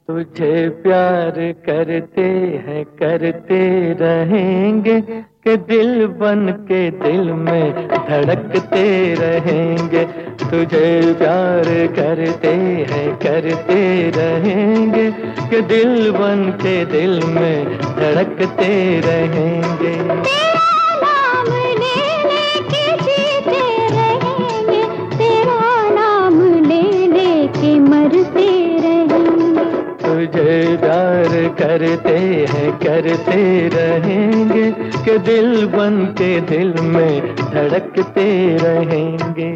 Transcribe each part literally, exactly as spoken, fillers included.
तुझे प्यार करते हैं करते रहेंगे कि दिल बन के दिल में धड़कते रहेंगे। तुझे प्यार करते हैं करते रहेंगे कि दिल बन के दिल में धड़कते रहेंगे। तुझे प्यार करते हैं करते रहेंगे कि दिल बन के दिल में धड़कते रहेंगे।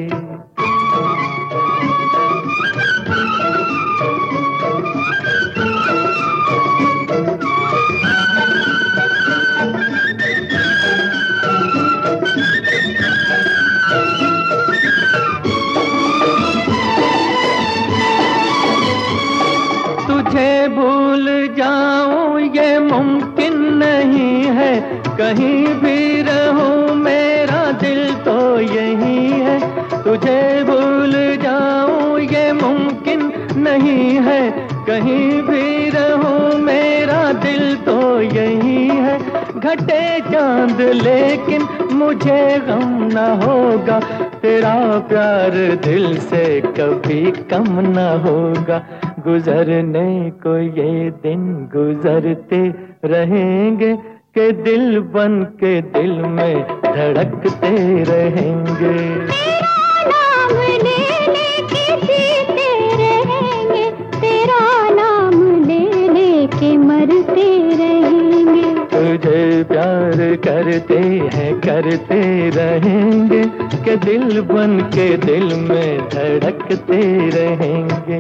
तुझे भूल जाऊं ये मुमकिन नहीं है, कहीं भी रहूं मेरा दिल तो यही है। तुझे भूल जाऊं ये मुमकिन नहीं है, कहीं भी रहूं मेरा दिल तो यही है। घटे चांद लेकिन मुझे गम न होगा, तेरा प्यार दिल से कभी कम न होगा। गुजरने को ये दिन गुजरते रहेंगे कि दिल बन के दिल में धड़कते रहेंगे। तेरा नाम ले ले के जीते रहेंगे, तेरा नाम ले ले के मरते रहेंगे। तुझे प्यार करते हैं करते रहेंगे कि दिल बन के दिल में धड़कते रहेंगे।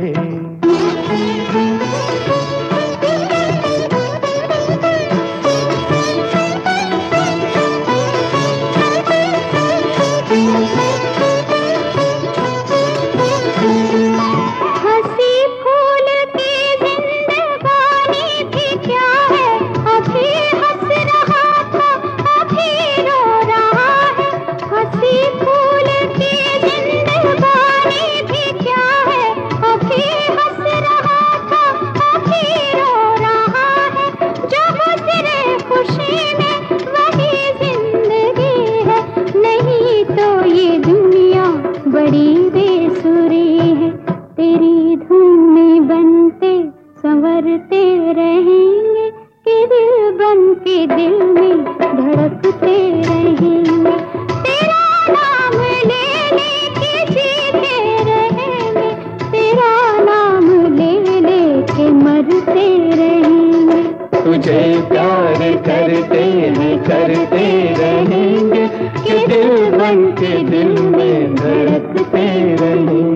बड़ी बेसुरी है, तेरी धुन में बनते संवरते रहेंगे कि दिल बन के दिल में धड़कते रहेंगे। तेरा नाम ले ले के जीते रहेंगे, तेरा नाम ले ले के मरते रहेंगे। तुझे प्यार करते हैं करते रहेंगे कि दिल बन के दिल में धड़कते रहेंगे।